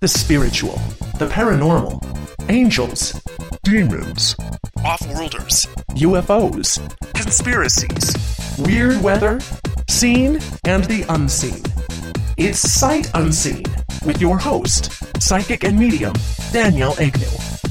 the spiritual, the paranormal, angels, demons, off-worlders, UFOs, conspiracies, weird weather, seen and the unseen. It's Sight Unseen with your host, psychic and medium, Danielle Agnew.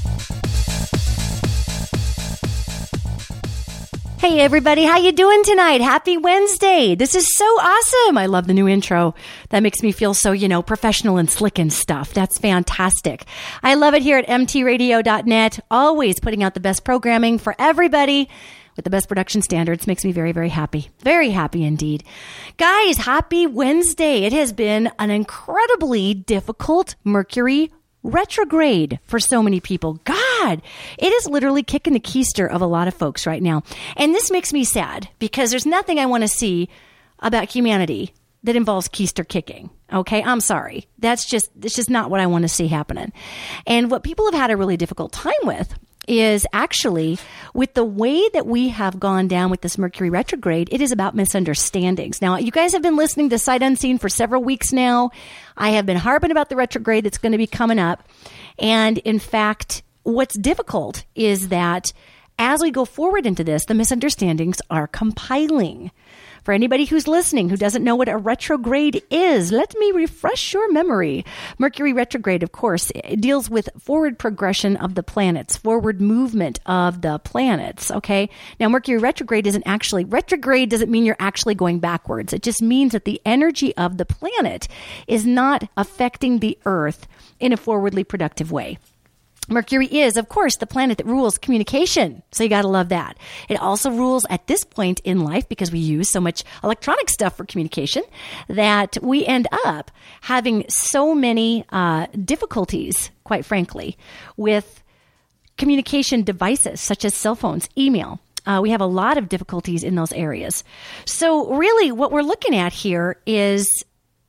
Hey everybody, how you doing tonight? Happy Wednesday. This is so awesome. I love the new intro. That makes me feel so, professional and slick and stuff. That's fantastic. I love it here at mtradio.net. Always putting out the best programming for everybody with the best production standards. Makes me very, very happy. Very happy indeed. Guys, happy Wednesday. It has been an incredibly difficult Mercury retrograde for so many people. God, it is literally kicking the keister of a lot of folks right now. And this makes me sad because there's nothing I want to see about humanity that involves keister kicking. Okay, I'm sorry. It's just not what I want to see happening. And what people have had a really difficult time with is actually with the way that we have gone down with this Mercury retrograde, it is about misunderstandings. Now, you guys have been listening to Sight Unseen for several weeks now. I have been harping about the retrograde that's going to be coming up. And in fact, what's difficult is that as we go forward into this, the misunderstandings are compiling. For anybody who's listening who doesn't know what a retrograde is, let me refresh your memory. Mercury retrograde, of course, it deals with forward progression of the planets, forward movement of the planets, okay? Now, Mercury retrograde retrograde doesn't mean you're actually going backwards. It just means that the energy of the planet is not affecting the Earth in a forwardly productive way. Mercury is, of course, the planet that rules communication. So you got to love that. It also rules at this point in life, because we use so much electronic stuff for communication, that we end up having so many difficulties, quite frankly, with communication devices such as cell phones, email. We have a lot of difficulties in those areas. So really what we're looking at here is,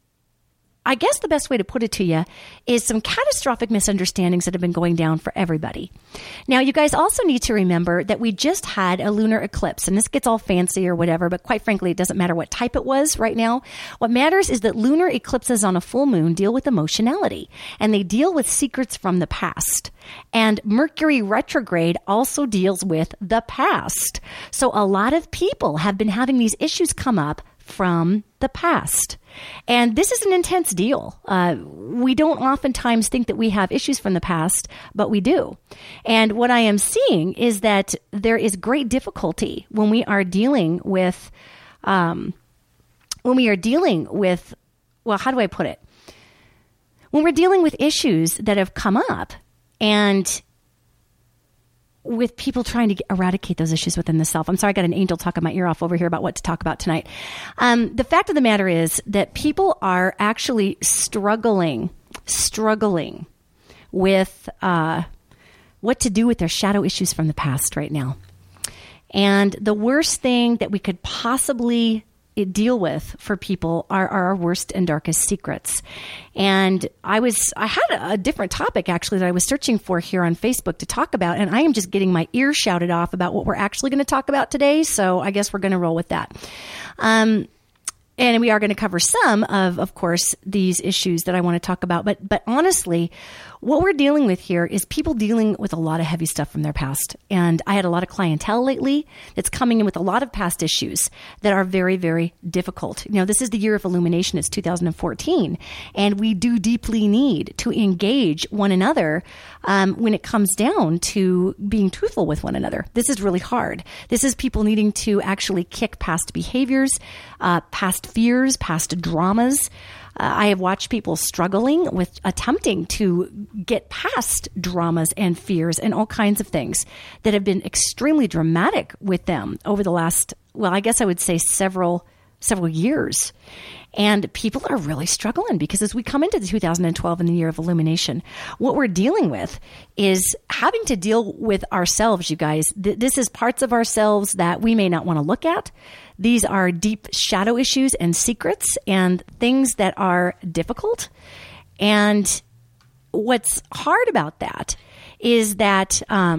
I guess the best way to put it to you is some catastrophic misunderstandings that have been going down for everybody. Now, you guys also need to remember that we just had a lunar eclipse, and this gets all fancy or whatever, but quite frankly, it doesn't matter what type it was right now. What matters is that lunar eclipses on a full moon deal with emotionality, and they deal with secrets from the past. And Mercury retrograde also deals with the past. So a lot of people have been having these issues come up from the past. And this is an intense deal. We don't oftentimes think that we have issues from the past, but we do. And what I am seeing is that there is great difficulty when we are dealing with, well, how do I put it? When we're dealing with issues that have come up and with people trying to eradicate those issues within the self. I'm sorry, I got an angel talking my ear off over here about what to talk about tonight. The fact of the matter is that people are actually struggling with what to do with their shadow issues from the past right now. And the worst thing that we could possibly deal with for people are our worst and darkest secrets. And I had a different topic actually that I was searching for here on Facebook to talk about, and I am just getting my ears shouted off about what we're actually going to talk about today. So I guess we're going to roll with that. And we are going to cover some of course, these issues that I want to talk about. But honestly, what we're dealing with here is people dealing with a lot of heavy stuff from their past. And I had a lot of clientele lately that's coming in with a lot of past issues that are very, very difficult. This is the year of illumination. It's 2014. And we do deeply need to engage one another when it comes down to being truthful with one another. This is really hard. This is people needing to actually kick past behaviors, past fears, past dramas. I have watched people struggling with attempting to get past dramas and fears and all kinds of things that have been extremely dramatic with them over the last, well, I guess I would say several years. And people are really struggling because as we come into the 2012 and the year of illumination, what we're dealing with is having to deal with ourselves, you guys. This is parts of ourselves that we may not want to look at. These are deep shadow issues and secrets and things that are difficult. And what's hard about that is that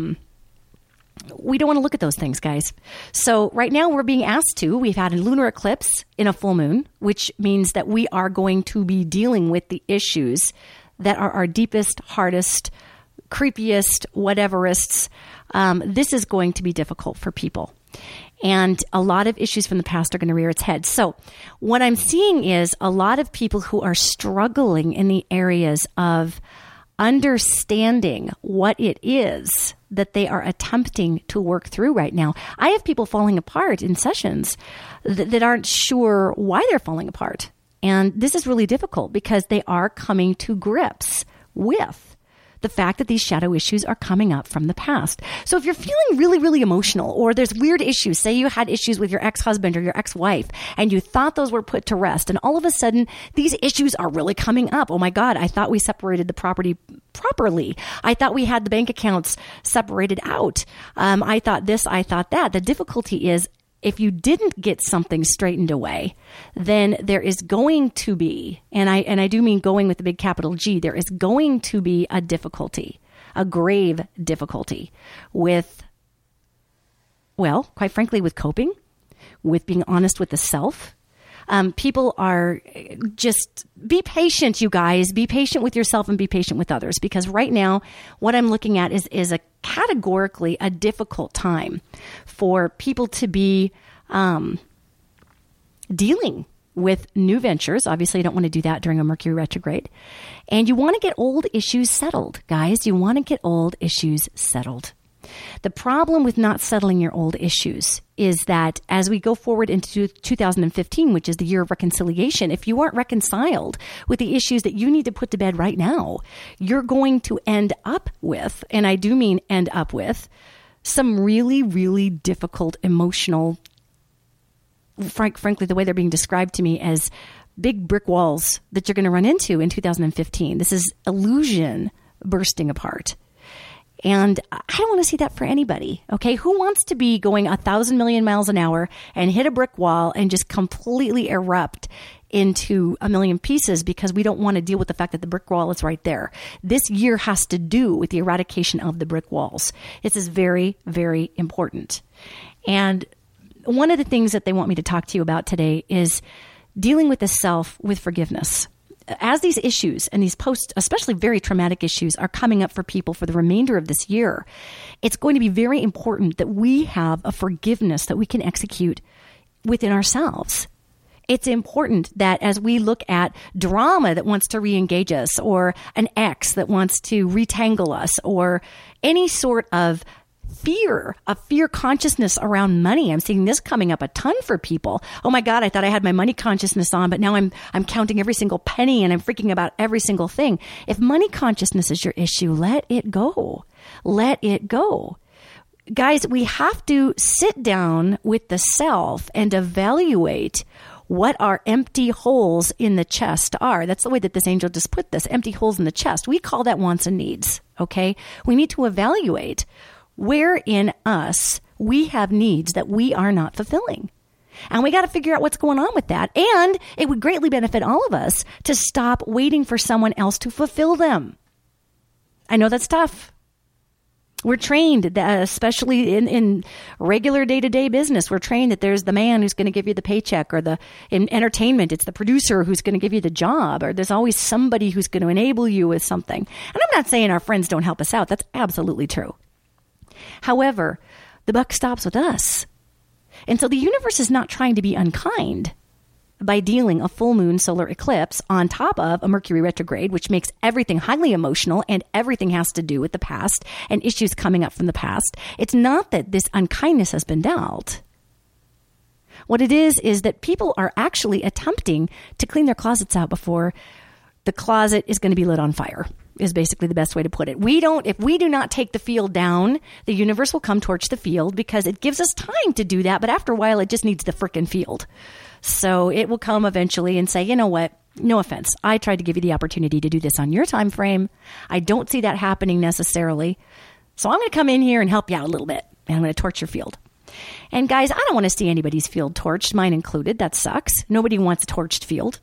we don't want to look at those things, guys. So right now we're being asked to. We've had a lunar eclipse in a full moon, which means that we are going to be dealing with the issues that are our deepest, hardest, creepiest, whateverists, this is going to be difficult for people. And a lot of issues from the past are going to rear its head. So what I'm seeing is a lot of people who are struggling in the areas of understanding what it is that they are attempting to work through right now. I have people falling apart in sessions that aren't sure why they're falling apart. And this is really difficult because they are coming to grips with the fact that these shadow issues are coming up from the past. So if you're feeling really, really emotional, or there's weird issues, say you had issues with your ex-husband or your ex-wife, and you thought those were put to rest, and all of a sudden these issues are really coming up. Oh my God, I thought we separated the property properly. I thought we had the bank accounts separated out. I thought this, I thought that. The difficulty is, if you didn't get something straightened away, then there is going to be, and I do mean going with the big capital G, there is going to be a difficulty, a grave difficulty with, well, quite frankly, with coping, with being honest with the self. People are just, be patient, you guys. Be patient with yourself and be patient with others. Because right now, what I'm looking at is a categorically a difficult time for people to be dealing with new ventures. Obviously, you don't want to do that during a Mercury retrograde. And you want to get old issues settled, guys. You want to get old issues settled. The problem with not settling your old issues is that as we go forward into 2015, which is the year of reconciliation, if you aren't reconciled with the issues that you need to put to bed right now, you're going to end up with, and I do mean end up with, some really, really difficult emotional, frankly, the way they're being described to me as big brick walls that you're going to run into in 2015. This is illusion bursting apart. And I don't want to see that for anybody. Okay. Who wants to be going 1,000 million miles an hour and hit a brick wall and just completely erupt into a million pieces because we don't want to deal with the fact that the brick wall is right there? This year has to do with the eradication of the brick walls. This is very, very important. And one of the things that they want me to talk to you about today is dealing with the self with forgiveness. As these issues and these post, especially very traumatic issues, are coming up for people for the remainder of this year, it's going to be very important that we have a forgiveness that we can execute within ourselves. It's important that as we look at drama that wants to re-engage us, or an ex that wants to retangle us, or any sort of fear consciousness around money. I'm seeing this coming up a ton for people. Oh my God, I thought I had my money consciousness on, but now I'm counting every single penny and I'm freaking about every single thing. If money consciousness is your issue, let it go. Let it go. Guys, we have to sit down with the self and evaluate what our empty holes in the chest are. That's the way that this angel just put this, empty holes in the chest. We call that wants and needs, okay? We need to evaluate where in us we have needs that we are not fulfilling. And we got to figure out what's going on with that. And it would greatly benefit all of us to stop waiting for someone else to fulfill them. I know that's tough. We're trained, that, especially in regular day-to-day business, we're trained that there's the man who's going to give you the paycheck, or in entertainment, it's the producer who's going to give you the job, or there's always somebody who's going to enable you with something. And I'm not saying our friends don't help us out. That's absolutely true. However, the buck stops with us. And so the universe is not trying to be unkind by dealing a full moon solar eclipse on top of a Mercury retrograde, which makes everything highly emotional and everything has to do with the past and issues coming up from the past. It's not that this unkindness has been dealt. What it is that people are actually attempting to clean their closets out before the closet is going to be lit on fire, is basically the best way to put it. If we do not take the field down, the universe will come torch the field because it gives us time to do that. But after a while, it just needs the frickin' field. So it will come eventually and say, you know what? No offense. I tried to give you the opportunity to do this on your time frame. I don't see that happening necessarily. So I'm going to come in here and help you out a little bit. And I'm going to torch your field. And guys, I don't want to see anybody's field torched, mine included. That sucks. Nobody wants a torched field.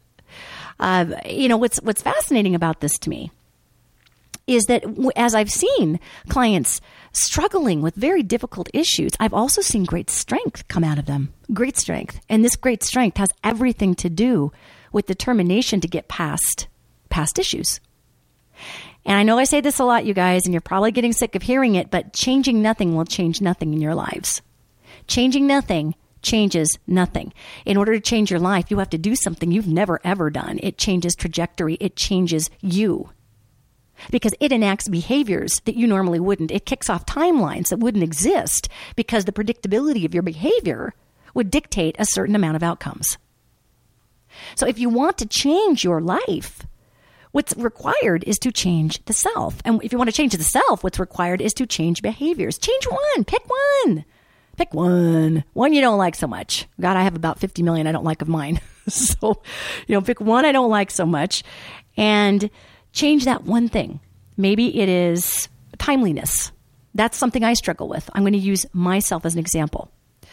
What's fascinating about this to me is that as I've seen clients struggling with very difficult issues, I've also seen great strength come out of them. Great strength. And this great strength has everything to do with determination to get past issues. And I know I say this a lot, you guys, and you're probably getting sick of hearing it, but changing nothing will change nothing in your lives. Changing nothing changes nothing. In order to change your life, you have to do something you've never, ever done. It changes trajectory. It changes you. Because it enacts behaviors that you normally wouldn't. It kicks off timelines that wouldn't exist because the predictability of your behavior would dictate a certain amount of outcomes. So if you want to change your life, what's required is to change the self. And if you want to change the self, what's required is to change behaviors. Change one. Pick one. Pick one. One you don't like so much. God, I have about 50 million I don't like of mine. So, pick one I don't like so much and change that one thing. Maybe it is timeliness. That's something I struggle with. I'm going to use myself as an example.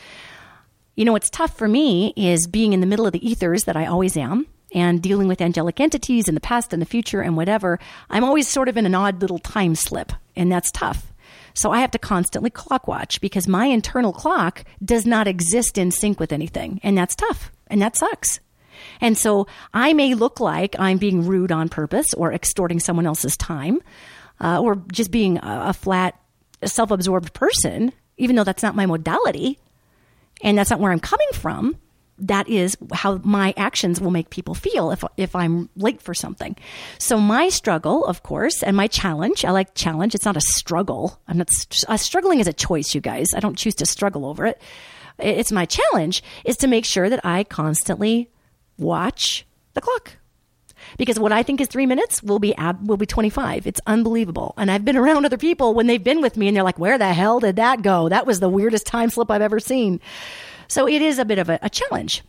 What's tough for me is being in the middle of the ethers that I always am and dealing with angelic entities in the past and the future and whatever. I'm always sort of in an odd little time slip, and that's tough. So I have to constantly clock watch because my internal clock does not exist in sync with anything. And that's tough. And that sucks. And so I may look like I'm being rude on purpose or extorting someone else's time or just being a flat, self-absorbed person, even though that's not my modality and that's not where I'm coming from. That is how my actions will make people feel if I'm late for something. So my struggle, of course, and my challenge, I like challenge. It's not a struggle. I'm not struggling is a choice, you guys. I don't choose to struggle over it. It's my challenge is to make sure that I constantly watch the clock. Because what I think is 3 minutes will be 25. It's unbelievable. And I've been around other people when they've been with me and they're like, where the hell did that go? That was the weirdest time slip I've ever seen. So it is a bit of a challenge.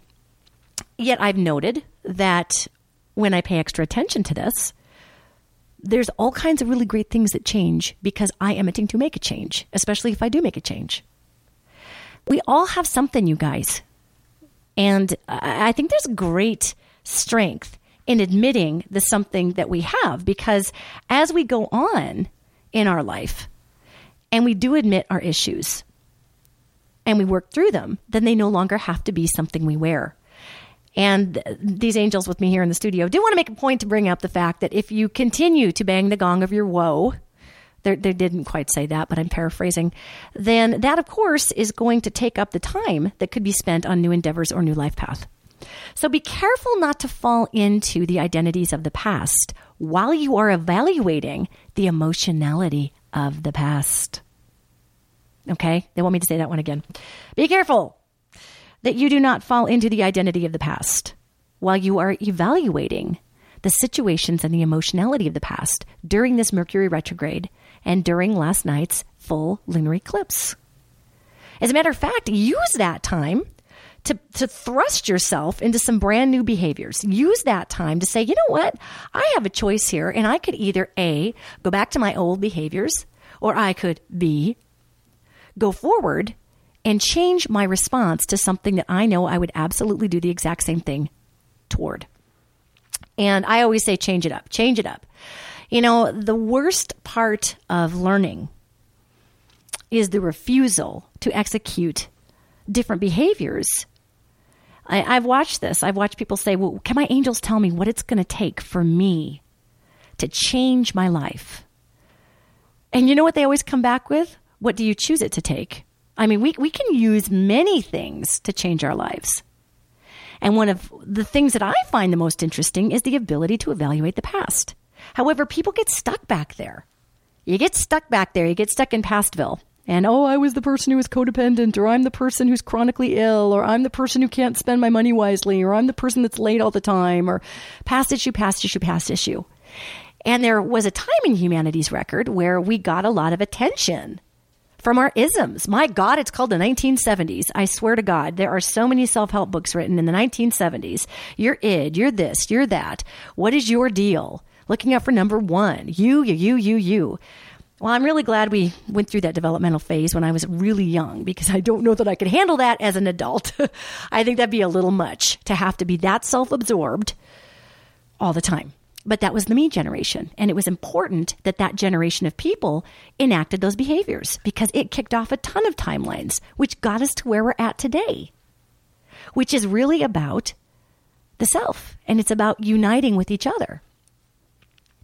Yet I've noted that when I pay extra attention to this, there's all kinds of really great things that change because I am attempting to make a change, especially if I do make a change. We all have something, you guys. And I think there's great strength in admitting the something that we have because as we go on in our life and we do admit our issues, and we work through them, then they no longer have to be something we wear. And these angels with me here in the studio do want to make a point to bring up the fact that if you continue to bang the gong of your woe, they didn't quite say that, but I'm paraphrasing, then that, of course, is going to take up the time that could be spent on new endeavors or new life path. So be careful not to fall into the identities of the past while you are evaluating the emotionality of the past. Okay, they want me to say that one again. Be careful that you do not fall into the identity of the past while you are evaluating the situations and the emotionality of the past during this Mercury retrograde and during last night's full lunar eclipse. As a matter of fact, use that time to thrust yourself into some brand new behaviors. Use that time to say, you know what? I have a choice here, and I could either A, go back to my old behaviors, or I could B, go forward and change my response to something that I know I would absolutely do the exact same thing toward. And I always say, change it up, change it up. The worst part of learning is the refusal to execute different behaviors. I've watched this. I've watched people say, well, can my angels tell me what it's going to take for me to change my life? And you know what they always come back with? What do you choose it to take? I mean, we can use many things to change our lives. And one of the things that I find the most interesting is the ability to evaluate the past. However, people get stuck back there. You get stuck back there. You get stuck in Pastville. And, I was the person who was codependent, or I'm the person who's chronically ill, or I'm the person who can't spend my money wisely, or I'm the person that's late all the time, or past issue, past issue, past issue. And there was a time in humanity's record where we got a lot of attention from our isms. My God, it's called the 1970s. I swear to God, there are so many self-help books written in the 1970s. You're id, you're this, you're that. What is your deal? Looking out for number one. You. Well, I'm really glad we went through that developmental phase when I was really young because I don't know that I could handle that as an adult. I think that'd be a little much to have to be that self-absorbed all the time. But that was the me generation. And it was important that that generation of people enacted those behaviors because it kicked off a ton of timelines, which got us to where we're at today, which is really about the self. And it's about uniting with each other.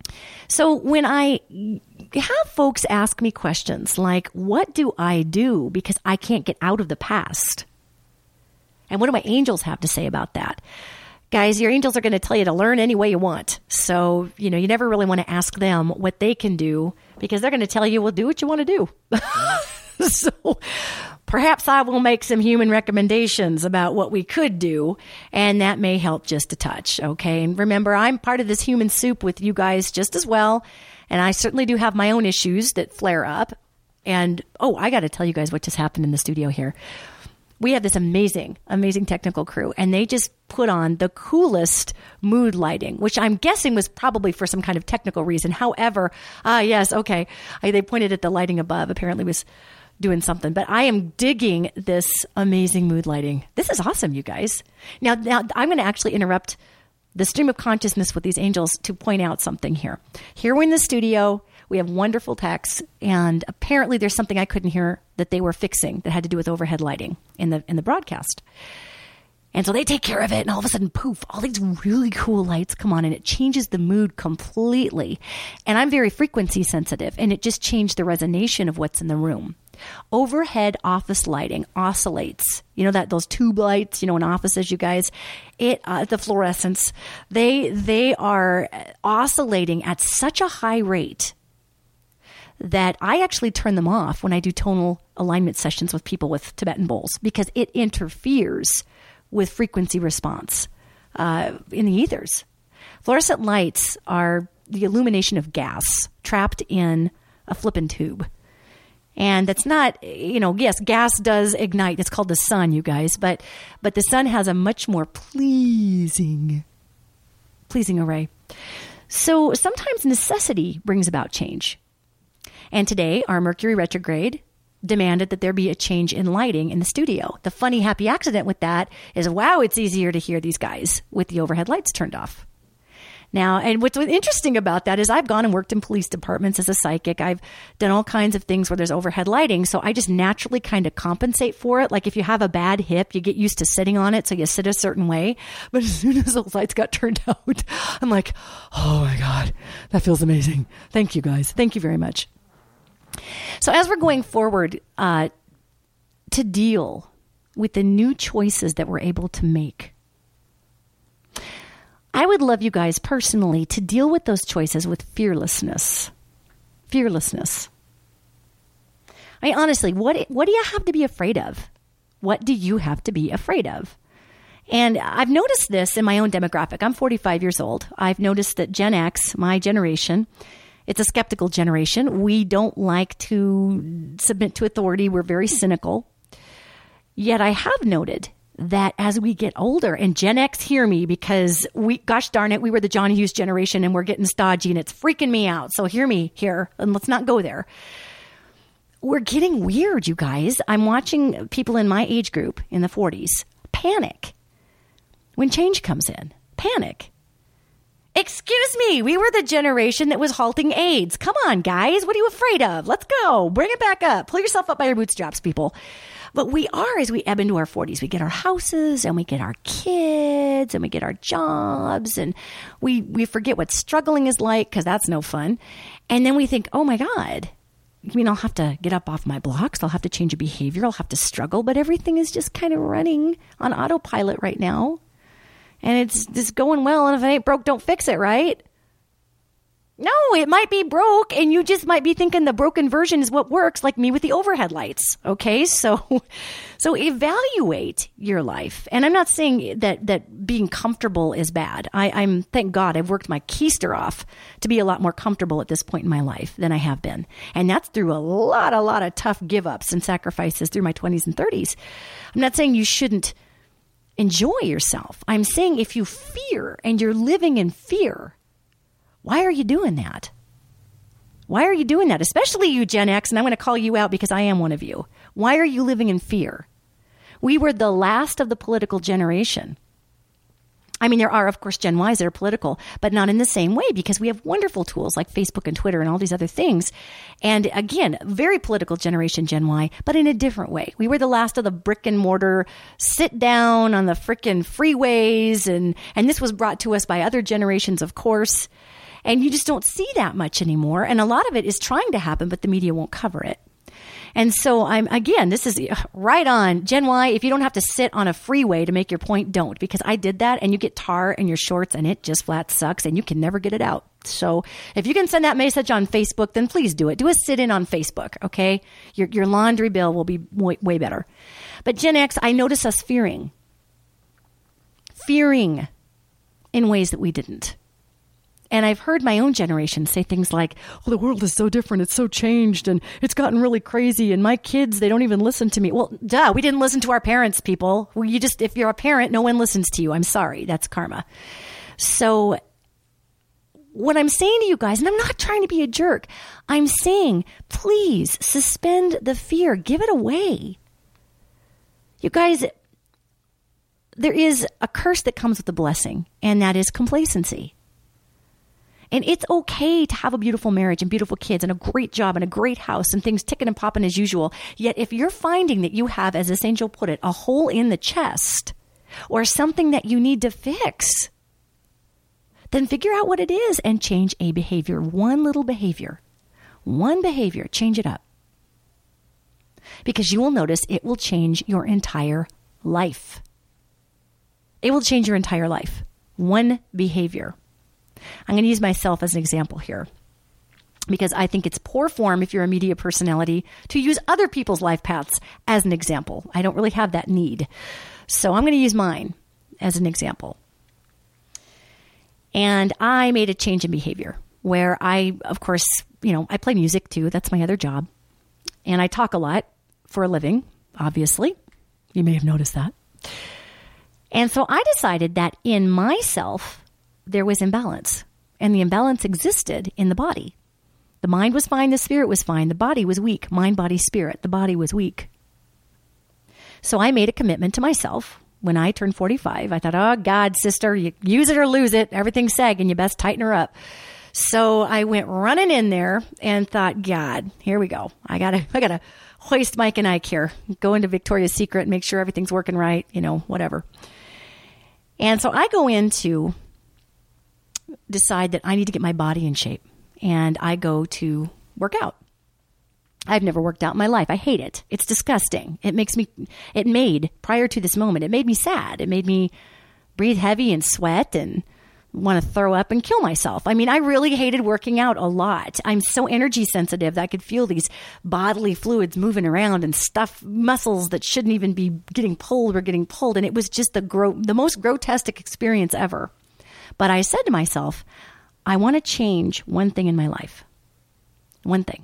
So when I have folks ask me questions like, what do I do because I can't get out of the past? And what do my angels have to say about that? Guys, your angels are going to tell you to learn any way you want. So, you never really want to ask them what they can do because they're going to tell you, well, do what you want to do. So perhaps I will make some human recommendations about what we could do, and that may help just a touch. Okay. And remember, I'm part of this human soup with you guys just as well. And I certainly do have my own issues that flare up. And, I got to tell you guys what just happened in the studio here. We have this amazing, amazing technical crew, and they just put on the coolest mood lighting, which I'm guessing was probably for some kind of technical reason. However, yes, okay. They pointed at the lighting above, apparently was doing something, but I am digging this amazing mood lighting. This is awesome, you guys. Now I'm going to actually interrupt the stream of consciousness with these angels to point out something here. Here we're in the studio. We have wonderful techs, and apparently there's something I couldn't hear that they were fixing that had to do with overhead lighting in the broadcast. And so they take care of it, and all of a sudden, poof, all these really cool lights come on, and it changes the mood completely. And I'm very frequency sensitive, and it just changed the resonation of what's in the room. Overhead office lighting oscillates. Those tube lights, in offices, you guys, the fluorescents, they are oscillating at such a high rate that I actually turn them off when I do tonal alignment sessions with people with Tibetan bowls because it interferes with frequency response in the ethers. Fluorescent lights are the illumination of gas trapped in a flippin' tube. And that's not, yes, gas does ignite. It's called the sun, you guys. But the sun has a much more pleasing array. So sometimes necessity brings about change. And today, our Mercury retrograde demanded that there be a change in lighting in the studio. The funny, happy accident with that is, wow, it's easier to hear these guys with the overhead lights turned off. Now, and what's interesting about that is I've gone and worked in police departments as a psychic. I've done all kinds of things where there's overhead lighting. So I just naturally kind of compensate for it. Like if you have a bad hip, you get used to sitting on it. So you sit a certain way. But as soon as those lights got turned out, I'm like, oh my God, that feels amazing. Thank you guys. Thank you very much. So as we're going forward to deal with the new choices that we're able to make, I would love you guys personally to deal with those choices with fearlessness. Fearlessness. I mean, honestly, what do you have to be afraid of? What do you have to be afraid of? And I've noticed this in my own demographic. I'm 45 years old. I've noticed that Gen X, my generation, it's a skeptical generation. We don't like to submit to authority. We're very cynical. Yet I have noted that as we get older, and Gen X, hear me, because gosh darn it, we were the John Hughes generation and we're getting stodgy and it's freaking me out. So hear me here and let's not go there. We're getting weird, you guys. I'm watching people in my age group in the 40s panic when change comes in. Panic. Excuse me, we were the generation that was halting AIDS. Come on, guys. What are you afraid of? Let's go. Bring it back up. Pull yourself up by your bootstraps, people. But we are, as we ebb into our 40s, we get our houses and we get our kids and we get our jobs and we forget what struggling is like because that's no fun. And then we think, oh my God, I mean, I'll have to get up off my blocks. I'll have to change a behavior. I'll have to struggle. But everything is just kind of running on autopilot right now. And it's just going well. And if it ain't broke, don't fix it, right? No, it might be broke. And you just might be thinking the broken version is what works, like me with the overhead lights. Okay, so evaluate your life. And I'm not saying that being comfortable is bad. I'm thank God I've worked my keister off to be a lot more comfortable at this point in my life than I have been. And that's through a lot of tough give-ups and sacrifices through my 20s and 30s. I'm not saying you shouldn't enjoy yourself. I'm saying if you fear and you're living in fear, why are you doing that? Why are you doing that? Especially you, Gen X, and I'm going to call you out because I am one of you. Why are you living in fear? We were the last of the political generation. I mean, there are, of course, Gen Ys that are political, but not in the same way because we have wonderful tools like Facebook and Twitter and all these other things. And again, very political generation, Gen Y, but in a different way. We were the last of the brick and mortar, sit down on the frickin' freeways. And this was brought to us by other generations, of course. And you just don't see that much anymore. And a lot of it is trying to happen, but the media won't cover it. And so this is right on. Gen Y, if you don't have to sit on a freeway to make your point, don't. Because I did that and you get tar in your shorts and it just flat sucks and you can never get it out. So if you can send that message on Facebook, then please do it. Do a sit-in on Facebook, okay? Your laundry bill will be way better. But Gen X, I notice us fearing in ways that we didn't. And I've heard my own generation say things like, well, the world is so different. It's so changed and it's gotten really crazy. And my kids, they don't even listen to me. Well, duh, we didn't listen to our parents, people. If you're a parent, no one listens to you. I'm sorry. That's karma. So what I'm saying to you guys, and I'm not trying to be a jerk, I'm saying, please suspend the fear. Give it away. You guys, there is a curse that comes with a blessing, and that is complacency. And it's okay to have a beautiful marriage and beautiful kids and a great job and a great house and things ticking and popping as usual. Yet if you're finding that you have, as this angel put it, a hole in the chest or something that you need to fix, then figure out what it is and change a behavior. One little behavior. One behavior. Change it up. Because you will notice it will change your entire life. It will change your entire life. One behavior. I'm going to use myself as an example here because I think it's poor form if you're a media personality to use other people's life paths as an example. I don't really have that need. So I'm going to use mine as an example. And I made a change in behavior where I, of course, I play music too. That's my other job. And I talk a lot for a living, obviously. You may have noticed that. And so I decided that in myself, there was imbalance, and the imbalance existed in the body. The mind was fine. The spirit was fine. The body was weak. Mind, body, spirit. The body was weak. So I made a commitment to myself when I turned 45. I thought, oh, God, sister, you use it or lose it. Everything's sagging. You best tighten her up. So I went running in there and thought, God, here we go. I gotta hoist Mike and Ike here. Go into Victoria's Secret, make sure everything's working right, whatever. And so I go into decide that I need to get my body in shape, and I go to work out. I've never worked out in my life. I hate it. It's disgusting. Prior to this moment, it made me sad. It made me breathe heavy and sweat and want to throw up and kill myself. I mean, I really hated working out a lot. I'm so energy sensitive that I could feel these bodily fluids moving around and stuff, muscles that shouldn't even be getting pulled were getting pulled. And it was just the most grotesque experience ever. But I said to myself, I want to change one thing in my life. One thing.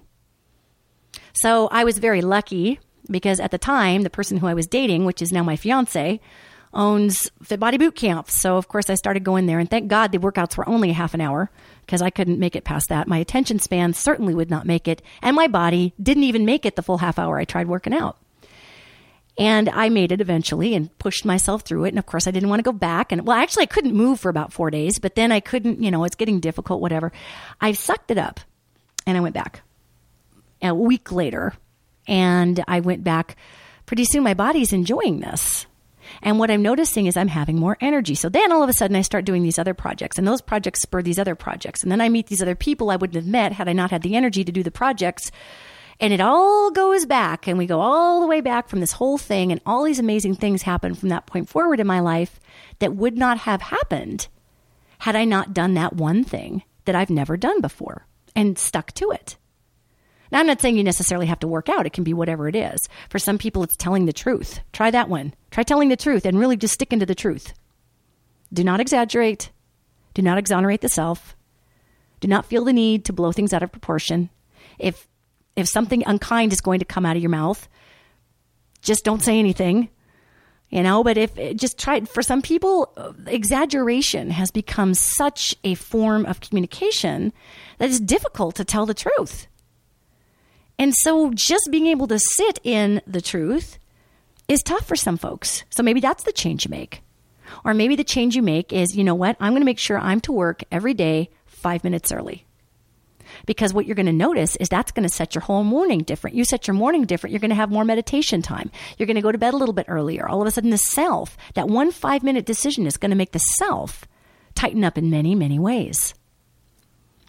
So I was very lucky because at the time, the person who I was dating, which is now my fiance, owns Fit Body Boot Camp. So, of course, I started going there. And thank God the workouts were only a half an hour because I couldn't make it past that. My attention span certainly would not make it. And my body didn't even make it the full half hour I tried working out. And I made it eventually and pushed myself through it. And of course, I didn't want to go back. And well, actually, I couldn't move for about 4 days, but then I couldn't, it's getting difficult, whatever. I sucked it up and I went back a week later. And I went back. Pretty soon, my body's enjoying this. And what I'm noticing is I'm having more energy. So then all of a sudden I start doing these other projects, and those projects spur these other projects. And then I meet these other people I wouldn't have met had I not had the energy to do the projects. And it all goes back, and we go all the way back from this whole thing, and all these amazing things happen from that point forward in my life that would not have happened had I not done that one thing that I've never done before and stuck to it. Now, I'm not saying you necessarily have to work out. It can be whatever it is. For some people, it's telling the truth. Try that one. Try telling the truth and really just sticking to the truth. Do not exaggerate. Do not exonerate the self. Do not feel the need to blow things out of proportion. If something unkind is going to come out of your mouth, just don't say anything, but just try it. For some people, exaggeration has become such a form of communication that it's difficult to tell the truth. And so just being able to sit in the truth is tough for some folks. So maybe that's the change you make. Or maybe the change you make is, I'm going to make sure I'm to work every day 5 minutes early. Because what you're going to notice is that's going to set your whole morning different. You set your morning different, you're going to have more meditation time. You're going to go to bed a little bit earlier. All of a sudden the self, that 1 5-minute decision is going to make the self tighten up in many, many ways.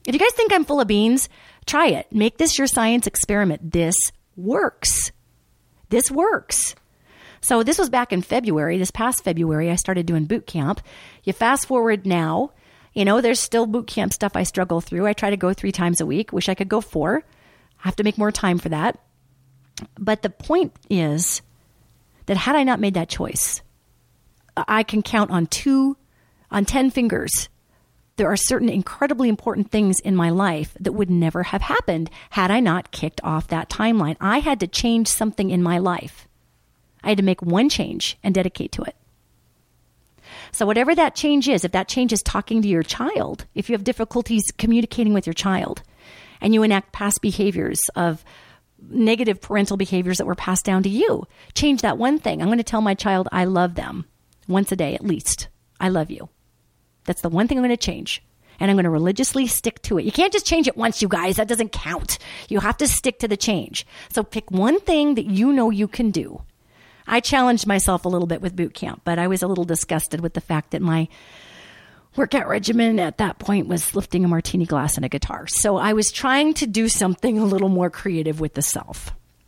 If you guys think I'm full of beans, try it. Make this your science experiment. This works. This works. So this was back in February. This past February, I started doing boot camp. You fast forward now, there's still boot camp stuff I struggle through. I try to go 3 times a week. Wish I could go 4. I have to make more time for that. But the point is that had I not made that choice, I can count on 10 fingers. There are certain incredibly important things in my life that would never have happened had I not kicked off that timeline. I had to change something in my life. I had to make one change and dedicate to it. So whatever that change is, if that change is talking to your child, if you have difficulties communicating with your child and you enact past behaviors of negative parental behaviors that were passed down to you, change that one thing. I'm going to tell my child I love them once a day at least. I love you. That's the one thing I'm going to change. And I'm going to religiously stick to it. You can't just change it once, you guys. That doesn't count. You have to stick to the change. So pick one thing that you know you can do. I challenged myself a little bit with boot camp, but I was a little disgusted with the fact that my workout regimen at that point was lifting a martini glass and a guitar. So I was trying to do something a little more creative with the self.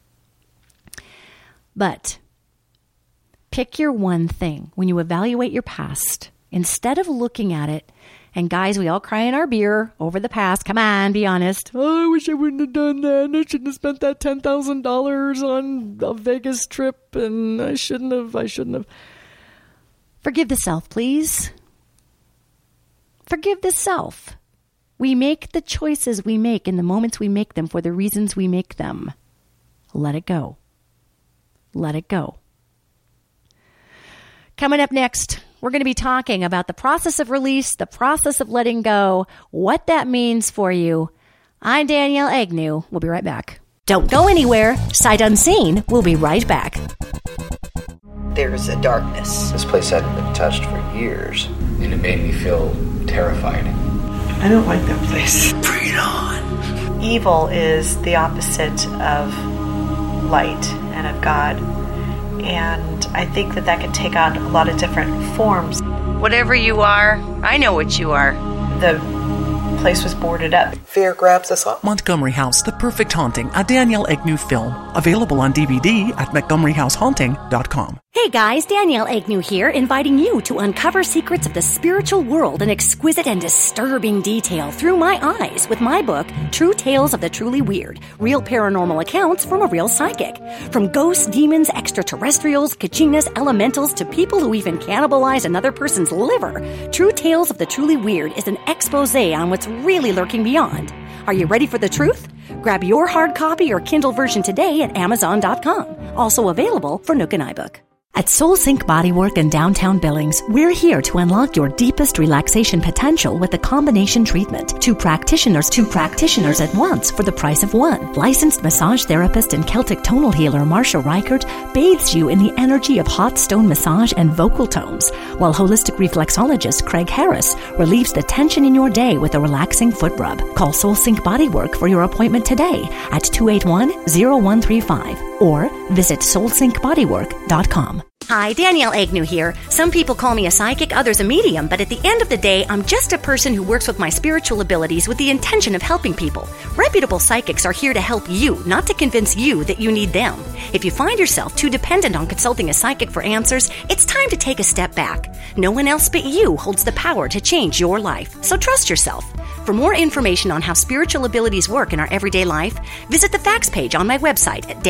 But pick your one thing. When you evaluate your past, instead of looking at it, and guys, we all cry in our beer over the past. Come on, be honest. Oh, I wish I wouldn't have done that. I shouldn't have spent that $10,000 on a Vegas trip, and I shouldn't have. Forgive the self, please. Forgive the self. We make the choices we make in the moments we make them for the reasons we make them. Let it go. Let it go. Coming up next, we're going to be talking about the process of release, the process of letting go, what that means for you. I'm Danielle Agnew. We'll be right back. Don't go anywhere. Sight Unseen. We'll be right back. There's a darkness. This place hadn't been touched for years, and it made me feel terrified. I don't like that place. Bring it on. Evil is the opposite of light and of God. And I think that can take on a lot of different forms. Whatever you are, I know what you are. The place was boarded up. Fear grabs us all. Montgomery House, The Perfect Haunting, a Danielle Agnew film. Available on DVD at montgomeryhousehaunting.com. Hey guys, Danielle Agnew here, inviting you to uncover secrets of the spiritual world in exquisite and disturbing detail through my eyes with my book, True Tales of the Truly Weird, real paranormal accounts from a real psychic. From ghosts, demons, extraterrestrials, kachinas, elementals, to people who even cannibalize another person's liver, True Tales of the Truly Weird is an expose on what's really lurking beyond. Are you ready for the truth? Grab your hard copy or Kindle version today at Amazon.com. Also available for Nook and iBook. At Soul Sync Bodywork in downtown Billings, we're here to unlock your deepest relaxation potential with a combination treatment. Two practitioners at once for the price of one. Licensed massage therapist and Celtic tonal healer Marsha Reichert bathes you in the energy of hot stone massage and vocal tones, while holistic reflexologist Craig Harris relieves the tension in your day with a relaxing foot rub. Call Soul Sync Bodywork for your appointment today at 281-0135 or visit soulsyncbodywork.com. Hi, Danielle Agnew here. Some people call me a psychic, others a medium, but at the end of the day, I'm just a person who works with my spiritual abilities with the intention of helping people. Reputable psychics are here to help you, not to convince you that you need them. If you find yourself too dependent on consulting a psychic for answers, it's time to take a step back. No one else but you holds the power to change your life, so trust yourself. For more information on how spiritual abilities work in our everyday life, visit the facts page on my website at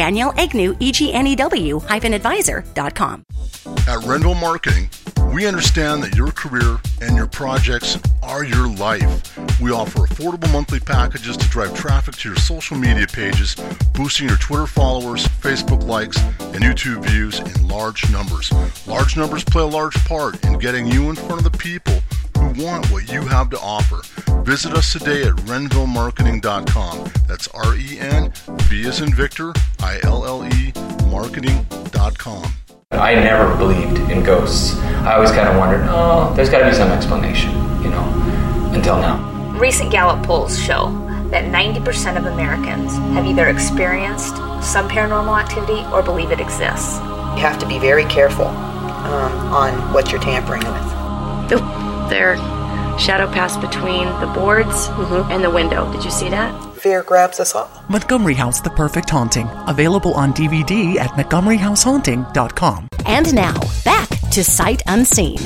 DanielleAgnew-advisor.com. At Renville Marketing, we understand that your career and your projects are your life. We offer affordable monthly packages to drive traffic to your social media pages, boosting your Twitter followers, Facebook likes, and YouTube views in large numbers. Large numbers play a large part in getting you in front of the people who want what you have to offer. Visit us today at renvillemarketing.com. That's R-E-N-V as in Victor, I-L-L-E, marketing.com. I never believed in ghosts. I always kind of wondered, there's got to be some explanation, until now. Recent Gallup polls show that 90% of Americans have either experienced some paranormal activity or believe it exists. You have to be very careful on what you're tampering with. They're Shadow passed between the boards and the window. Did you see that? Fear grabs us all. Montgomery House, The Perfect Haunting. Available on DVD at montgomeryhousehaunting.com. And now, back to Sight Unseen.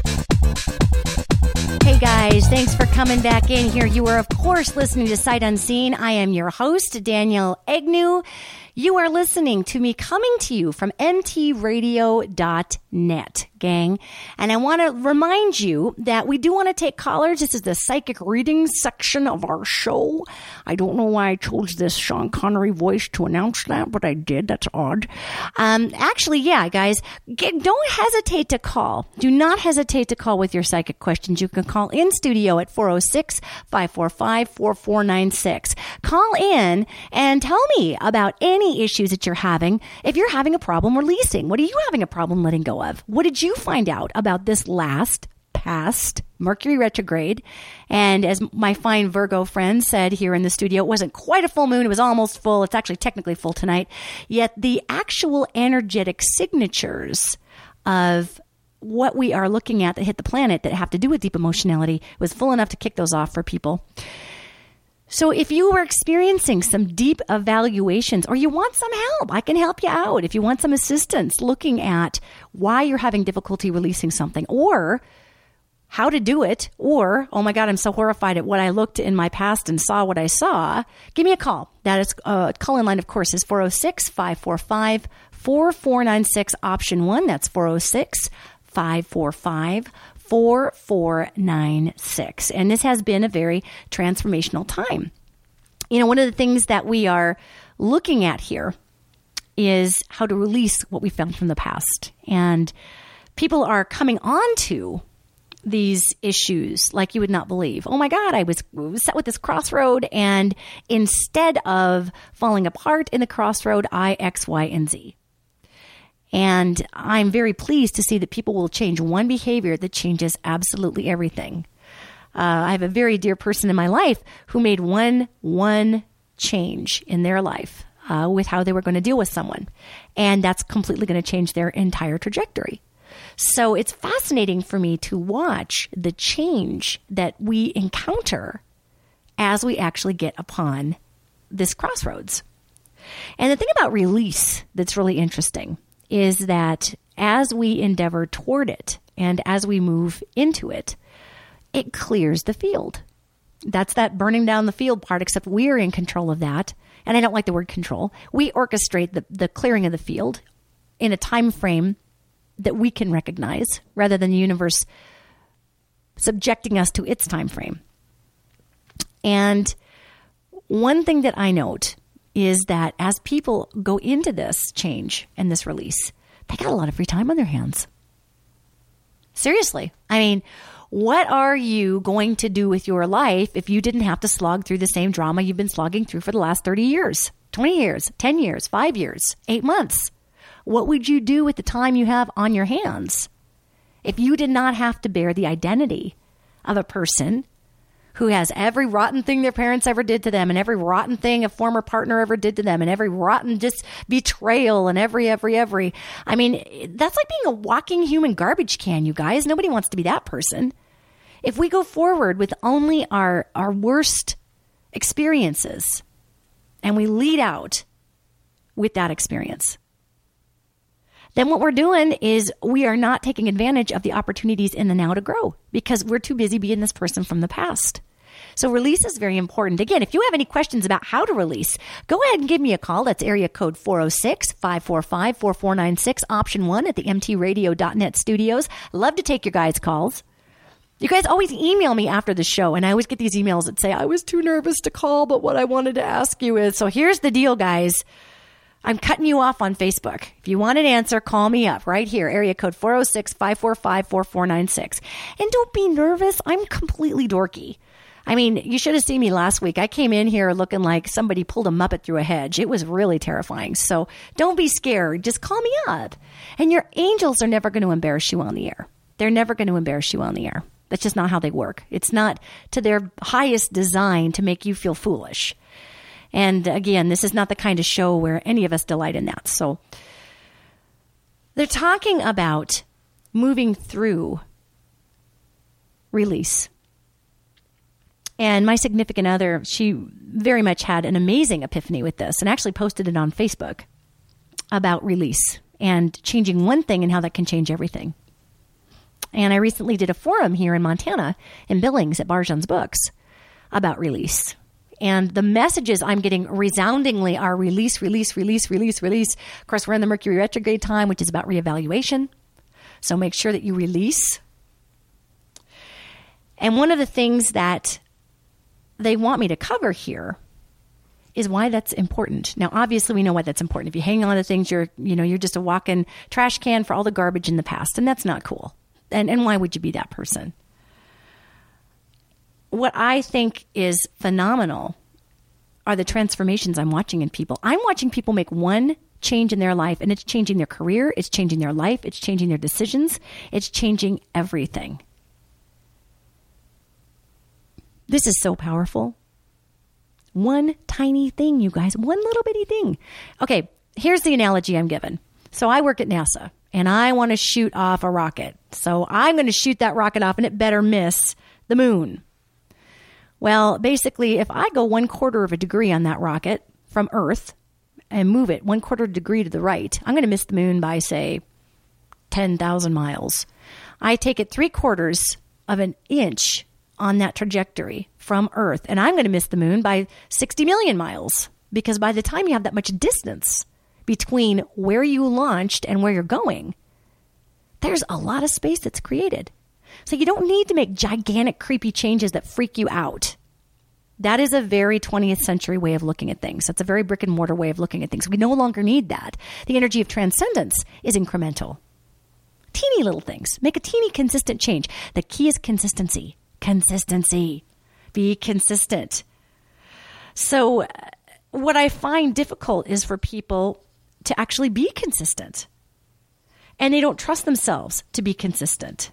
Hey guys, thanks for coming back in here. You are, of course, listening to Sight Unseen. I am your host, Danielle Agnew. You are listening to me coming to you from mtradio.net, gang. And I want to remind you that we do want to take callers. This is the psychic reading section of our show. I don't know why I chose this Sean Connery voice to announce that, but I did. That's odd. Actually, yeah, guys, don't hesitate to call. Do not hesitate to call with your psychic questions. You can call in studio at 406-545-4496. Call in and tell me about any issues that you're having. If you're having a problem releasing, what are you having a problem letting go of? What did you find out about this past Mercury retrograde? And as my fine Virgo friend said here in the studio, it wasn't quite a full moon. It was almost full. It's actually technically full tonight. Yet the actual energetic signatures of what we are looking at that hit the planet that have to do with deep emotionality was full enough to kick those off for people. So if you are experiencing some deep evaluations or you want some help, I can help you out. If you want some assistance looking at why you're having difficulty releasing something or how to do it, or, oh my God, I'm so horrified at what I looked in my past and saw what I saw, give me a call. That is, call-in line, of course, is 406-545-4496, option 1. That's 406-545-4496. And this has been a very transformational time. You know, one of the things that we are looking at here is how to release what we found from the past. And people are coming on to these issues like you would not believe. Oh my God, I was set with this crossroad, and instead of falling apart in the crossroad, I X, Y, and Z. And I'm very pleased to see that people will change one behavior that changes absolutely everything. I have a very dear person in my life who made one change in their life with how they were going to deal with someone. And that's completely going to change their entire trajectory. So it's fascinating for me to watch the change that we encounter as we actually get upon this crossroads. And the thing about release that's really interesting is that as we endeavor toward it and as we move into it, it clears the field. That's that burning down the field part, except we're in control of that. And I don't like the word control. We orchestrate the clearing of the field in a time frame that we can recognize rather than the universe subjecting us to its time frame. And one thing that I note is that as people go into this change and this release, they got a lot of free time on their hands. Seriously. I mean, what are you going to do with your life if you didn't have to slog through the same drama you've been slogging through for the last 30 years, 20 years, 10 years, 5 years, 8 months? What would you do with the time you have on your hands if you did not have to bear the identity of a person who has every rotten thing their parents ever did to them and every rotten thing a former partner ever did to them and every rotten betrayal and every. I mean, that's like being a walking human garbage can, you guys. Nobody wants to be that person. If we go forward with only our worst experiences and we lead out with that experience, then what we're doing is we are not taking advantage of the opportunities in the now to grow because we're too busy being this person from the past. So release is very important. Again, if you have any questions about how to release, go ahead and give me a call. That's area code 406-545-4496, option 1 at the mtradio.net studios. Love to take your guys' calls. You guys always email me after the show, and I always get these emails that say, I was too nervous to call, but what I wanted to ask you is, so here's the deal, guys. I'm cutting you off on Facebook. If you want an answer, call me up right here, area code 406-545-4496. And don't be nervous. I'm completely dorky. I mean, you should have seen me last week. I came in here looking like somebody pulled a Muppet through a hedge. It was really terrifying. So don't be scared. Just call me up. And your angels are never going to embarrass you on the air. They're never going to embarrass you on the air. That's just not how they work. It's not to their highest design to make you feel foolish. And again, this is not the kind of show where any of us delight in that. So they're talking about moving through release. And my significant other, she very much had an amazing epiphany with this and actually posted it on Facebook about release and changing one thing and how that can change everything. And I recently did a forum here in Montana in Billings at Barjan's Books about release. And the messages I'm getting resoundingly are release, release, release, release, release. Of course, we're in the Mercury retrograde time, which is about reevaluation. So make sure that you release. And one of the things that they want me to cover here is why that's important. Now, obviously, we know why that's important. If you hang on to things, you're just a walking trash can for all the garbage in the past, and that's not cool. And why would you be that person? What I think is phenomenal are the transformations I'm watching in people. I'm watching people make one change in their life, and it's changing their career, it's changing their life, it's changing their decisions, it's changing everything. This is so powerful. One tiny thing, you guys, one little bitty thing. Okay, here's the analogy I'm given. So I work at NASA, and I want to shoot off a rocket. So I'm going to shoot that rocket off, and it better miss the moon. Well, basically, if I go 1/4 of a degree on that rocket from Earth and move it 1/4 degree to the right, I'm going to miss the moon by, say, 10,000 miles. I take it 3/4 of an inch on that trajectory from Earth, and I'm going to miss the moon by 60 million miles, because by the time you have that much distance between where you launched and where you're going, there's a lot of space that's created. So you don't need to make gigantic, creepy changes that freak you out. That is a very 20th century way of looking at things. That's a very brick and mortar way of looking at things. We no longer need that. The energy of transcendence is incremental. Teeny little things. Make a teeny consistent change. The key is consistency. Consistency. Be consistent. So what I find difficult is for people to actually be consistent. And they don't trust themselves to be consistent.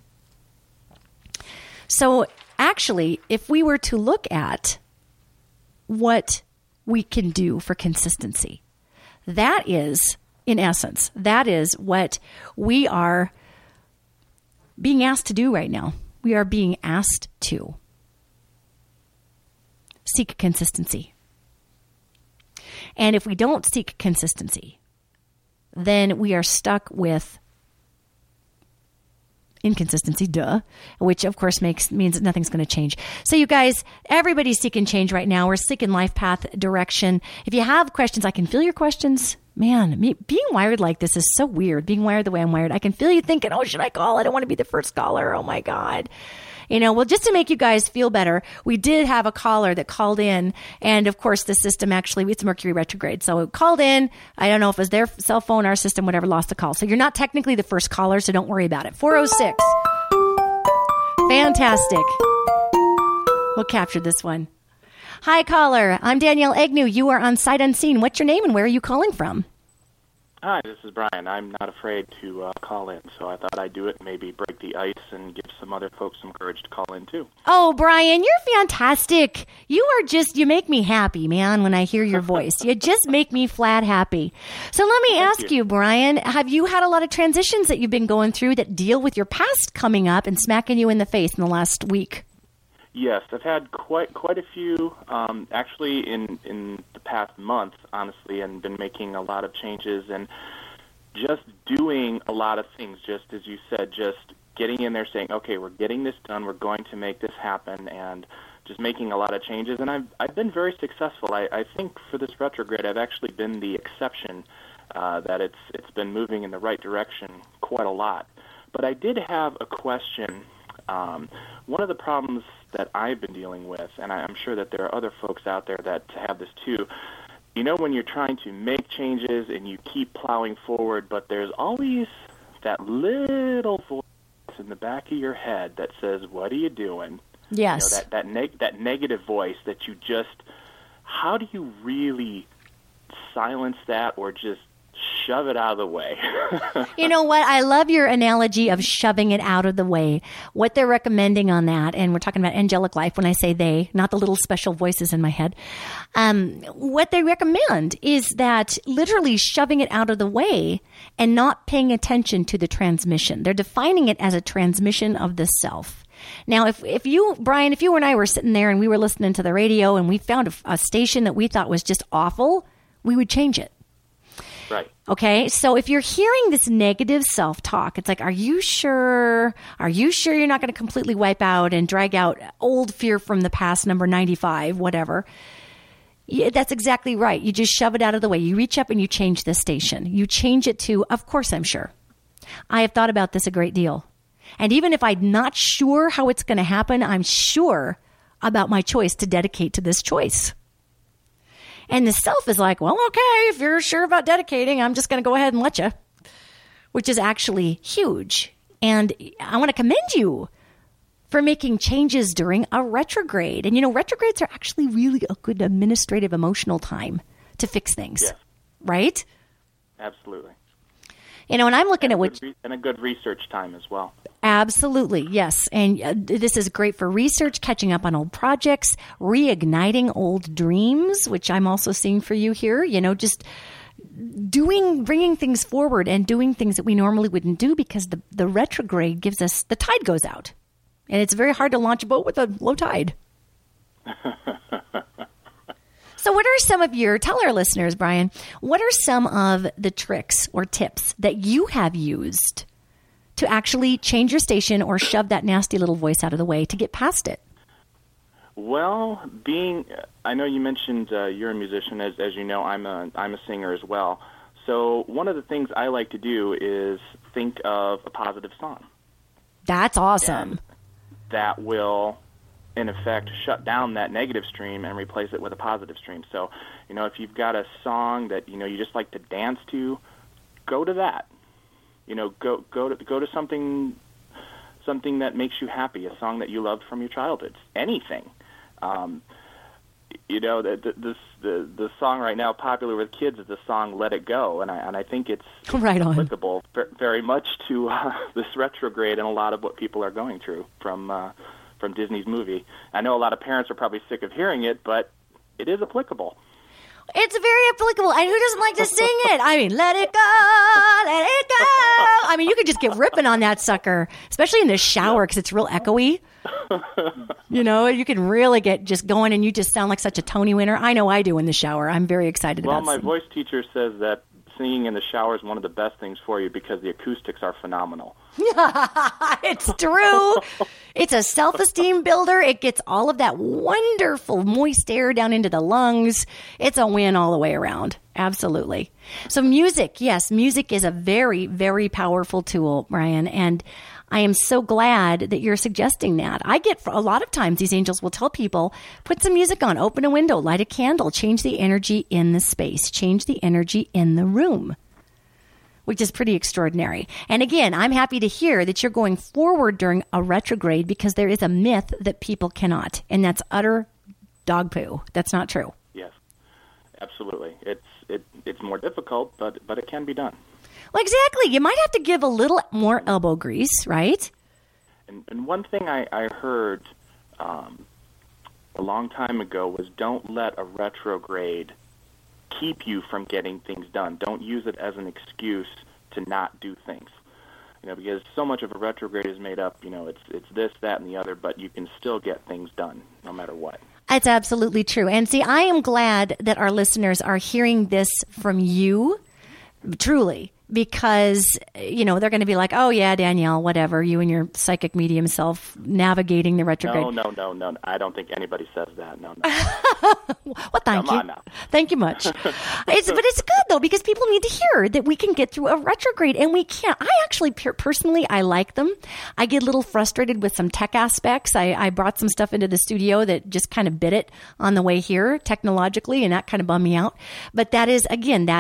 So actually, if we were to look at what we can do for consistency, that is, in essence, that is what we are being asked to do right now. We are being asked to seek consistency. And if we don't seek consistency, then we are stuck with inconsistency, which of course means that nothing's going to change. So you guys, everybody's seeking change right now. We're seeking life path direction. If you have questions, I can feel your questions. Man, being wired like this is so weird. Being wired the way I'm wired, I can feel you thinking, oh, should I call? I don't want to be the first caller. Oh my God. Well, just to make you guys feel better, we did have a caller that called in. And of course, the system actually, it's Mercury retrograde. So it called in. I don't know if it was their cell phone, our system, whatever, lost the call. So you're not technically the first caller, so don't worry about it. 406. Fantastic. We'll capture this one. Hi, caller. I'm Danielle Agnew. You are on Sight Unseen. What's your name and where are you calling from? Hi, this is Brian. I'm not afraid to call in, so I thought I'd do it, maybe break the ice and give some other folks some courage to call in, too. Oh, Brian, you're fantastic. You make me happy, man, when I hear your voice. You just make me flat happy. So let me ask you, Brian, have you had a lot of transitions that you've been going through that deal with your past coming up and smacking you in the face in the last week? Yes, I've had quite a few, actually in the past month, honestly, and been making a lot of changes and just doing a lot of things, just as you said, just getting in there saying, okay, we're getting this done, we're going to make this happen, and just making a lot of changes. And I've been very successful. I think for this retrograde, I've actually been the exception, that it's been moving in the right direction quite a lot. But I did have a question. One of the problems that I've been dealing with, and I'm sure that there are other folks out there that have this too, when you're trying to make changes and you keep plowing forward, but there's always that little voice in the back of your head that says, what are you doing? Yes. That negative voice that you just, how do you really silence that or just shove it out of the way? You know what? I love your analogy of shoving it out of the way. What they're recommending on that, and we're talking about angelic life when I say they, not the little special voices in my head. What they recommend is that literally shoving it out of the way and not paying attention to the transmission. They're defining it as a transmission of the self. Now, if you, Brian, if you and I were sitting there and we were listening to the radio and we found a station that we thought was just awful, we would change it. Right. Okay. So if you're hearing this negative self-talk, it's like, are you sure? Are you sure you're not going to completely wipe out and drag out old fear from the past, number 95, whatever? Yeah, that's exactly right. You just shove it out of the way. You reach up and you change the station. You change it to, of course, I'm sure. I have thought about this a great deal. And even if I'm not sure how it's going to happen, I'm sure about my choice to dedicate to this choice. And the self is like, well, okay, if you're sure about dedicating, I'm just going to go ahead and let you, which is actually huge. And I want to commend you for making changes during a retrograde. And, retrogrades are actually really a good administrative, emotional time to fix things. Yes. Right? Absolutely. And I'm looking at what... And a good research time as well. Absolutely, yes. And this is great for research, catching up on old projects, reigniting old dreams, which I'm also seeing for you here. Just bringing things forward and doing things that we normally wouldn't do because the retrograde gives us, the tide goes out. And it's very hard to launch a boat with a low tide. So what are some of tell our listeners, Brian, what are some of the tricks or tips that you have used to actually change your station or shove that nasty little voice out of the way to get past it? Well, I know you mentioned you're a musician. As you know, I'm a singer as well. So one of the things I like to do is think of a positive song. That's awesome. And that will, in effect, shut down that negative stream and replace it with a positive stream. So, if you've got a song that you just like to dance to, go to that. Go to something that makes you happy, a song that you loved from your childhood, anything. The song right now popular with kids is the song "Let It Go," and I think it's right on. applicable very much to this retrograde and a lot of what people are going through from Disney's movie. I know a lot of parents are probably sick of hearing it, but it is applicable. It's very applicable. And who doesn't like to sing it? I mean, let it go, let it go. I mean, you could just get ripping on that sucker, especially in the shower because it's real echoey. You can really get just going and you just sound like such a Tony winner. I know I do in the shower. I'm very excited about it. Well, my voice teacher says that singing in the shower is one of the best things for you because the acoustics are phenomenal. It's true. It's a self-esteem builder. It gets all of that wonderful moist air down into the lungs. It's a win all the way around. Absolutely. So music, yes, music is a very, very powerful tool, Brian. And I am so glad that you're suggesting that. I get a lot of times these angels will tell people, put some music on, open a window, light a candle, change the energy in the space, change the energy in the room, which is pretty extraordinary. And again, I'm happy to hear that you're going forward during a retrograde because there is a myth that people cannot, and that's utter dog poo. That's not true. Yes, absolutely. It's more difficult, but it can be done. Well, exactly. You might have to give a little more elbow grease, right? And one thing I heard a long time ago was don't let a retrograde keep you from getting things done. Don't use it as an excuse to not do things. Because so much of a retrograde is made up, it's this, that, and the other, but you can still get things done no matter what. It's absolutely true. And see, I am glad that our listeners are hearing this from you, truly. Because, they're going to be like, oh, yeah, Danielle, whatever, you and your psychic medium self navigating the retrograde. No. I don't think anybody says that. No. Well, thank you. Thank you much. But it's good, though, because people need to hear that we can get through a retrograde, and we can't. I actually, personally, I like them. I get a little frustrated with some tech aspects. I brought some stuff into the studio that just kind of bit it on the way here technologically, and that kind of bummed me out. But that is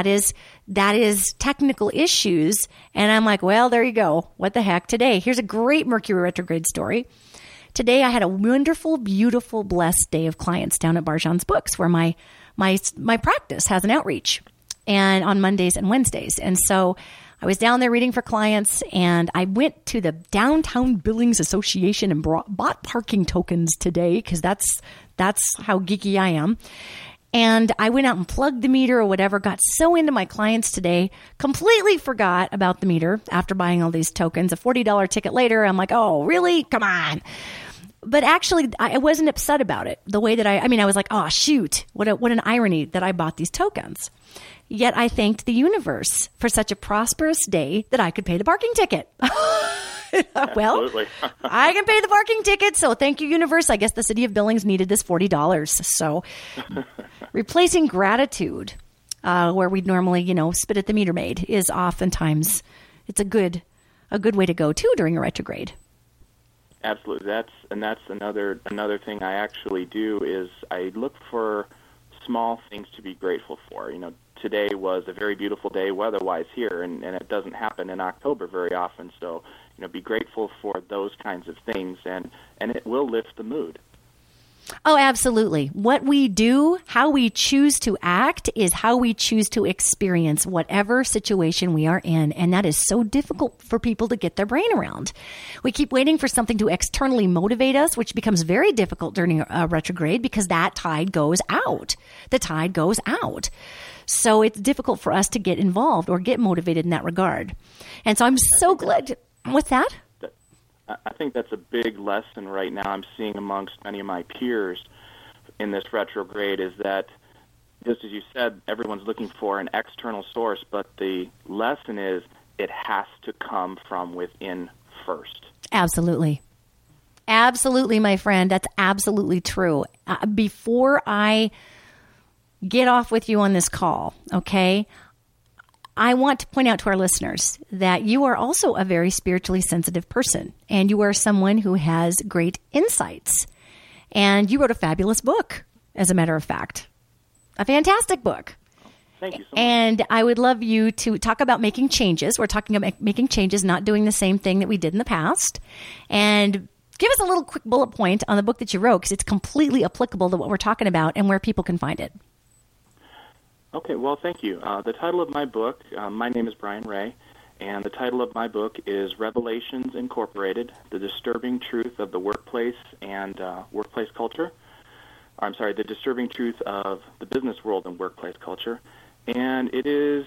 technical issues. And I'm like, well, there you go. What the heck? Today, here's a great Mercury retrograde story. Today, I had a wonderful, beautiful, blessed day of clients down at Barjan's Books where my practice has an outreach and on Mondays and Wednesdays. And so I was down there reading for clients, and I went to the Downtown Billings Association and bought parking tokens today because that's how geeky I am. And I went out and plugged the meter or whatever, got so into my clients today, completely forgot about the meter after buying all these tokens. A $40 ticket later, I'm like, oh, really? Come on. But actually, I wasn't upset about it. The way that I was like, oh, shoot, what an irony that I bought these tokens. Yet I thanked the universe for such a prosperous day that I could pay the parking ticket. Well, I can pay the parking ticket, so thank you, universe. I guess the city of Billings needed this $40. So replacing gratitude, where we'd normally, spit at the meter maid, is oftentimes, it's a good way to go too during a retrograde. Absolutely. That's another thing I actually do is I look for small things to be grateful for. Today was a very beautiful day weather-wise here, and it doesn't happen in October very often. So, be grateful for those kinds of things, and it will lift the mood. Oh, absolutely. What we do, how we choose to act, is how we choose to experience whatever situation we are in. And that is so difficult for people to get their brain around. We keep waiting for something to externally motivate us, which becomes very difficult during a retrograde because that tide goes out. The tide goes out. So it's difficult for us to get involved or get motivated in that regard. And so I'm so glad. What's that? I think that's a big lesson right now I'm seeing amongst many of my peers in this retrograde is that, just as you said, everyone's looking for an external source, but the lesson is it has to come from within first. Absolutely. Absolutely, my friend. That's absolutely true. Before I get off with you on this call, okay, I want to point out to our listeners that you are also a very spiritually sensitive person, and you are someone who has great insights. And you wrote a fabulous book, as a matter of fact. A fantastic book. Thank you so much. And I would love you to talk about making changes. We're talking about making changes, not doing the same thing that we did in the past. And give us a little quick bullet point on the book that you wrote, because it's completely applicable to what we're talking about and where people can find it. Okay, well, thank you. The title of my book, my name is Brian Ray, and the title of my book is Revelations Incorporated, The Disturbing Truth of the Workplace and Workplace Culture. The Disturbing Truth of the Business World and Workplace Culture. And it is,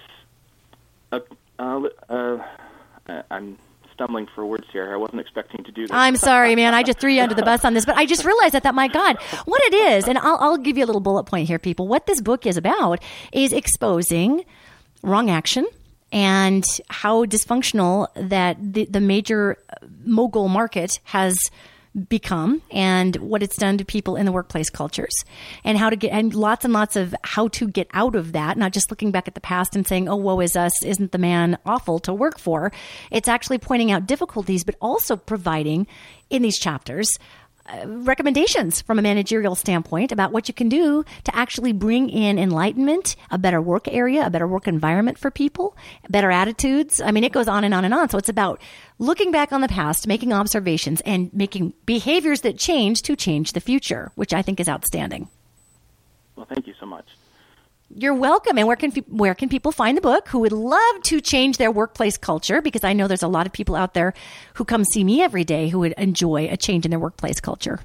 I'm stumbling for words here. I wasn't expecting to do this. I'm sorry, man. I just threw you under the bus on this, but I just realized I thought, my God, what it is, and I'll give you a little bullet point here, people. What this book is about is exposing wrong action and how dysfunctional that the major mogul market has become and what it's done to people in the workplace cultures and how to get, and lots of how to get out of that, not just looking back at the past and saying, oh, woe is us, isn't the man awful to work for? It's actually pointing out difficulties, but also providing in these chapters recommendations from a managerial standpoint about what you can do to actually bring in enlightenment, a better work area, a better work environment for people, better attitudes. I mean, it goes on and on and on. So it's about looking back on the past, making observations, and making behaviors that change to change the future, which I think is outstanding. Well, thank you so much. You're welcome. And where can people find the book who would love to change their workplace culture? Because I know there's a lot of people out there who come see me every day who would enjoy a change in their workplace culture.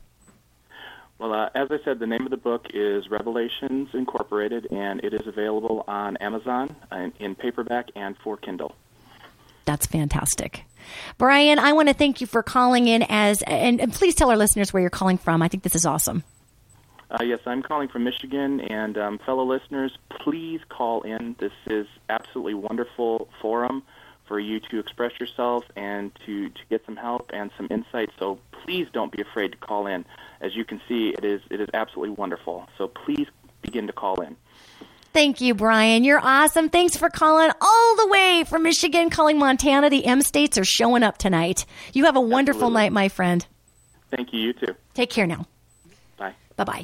Well, as I said, the name of the book is Revelations Incorporated, and it is available on Amazon in paperback and for Kindle. That's fantastic. Brian, I want to thank you for calling in and please tell our listeners where you're calling from. I think this is awesome. Yes, I'm calling from Michigan, and fellow listeners, please call in. This is absolutely wonderful forum for you to express yourself and to get some help and some insight. So please don't be afraid to call in. As you can see, it is absolutely wonderful. So please begin to call in. Thank you, Brian. You're awesome. Thanks for calling all the way from Michigan, calling Montana. The M states are showing up tonight. You have a wonderful night, my friend. Thank you. You too. Take care now. Bye. Bye-bye.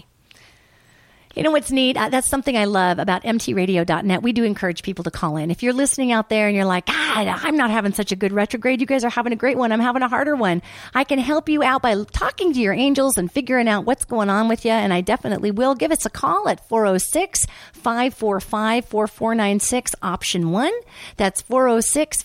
You know what's neat? That's something I love about mtradio.net. We do encourage people to call in. If you're listening out there and you're like, God, I'm not having such a good retrograde. You guys are having a great one. I'm having a harder one. I can help you out by talking to your angels and figuring out what's going on with you. And I definitely will. Give us a call at 406-545-4496, option 1. That's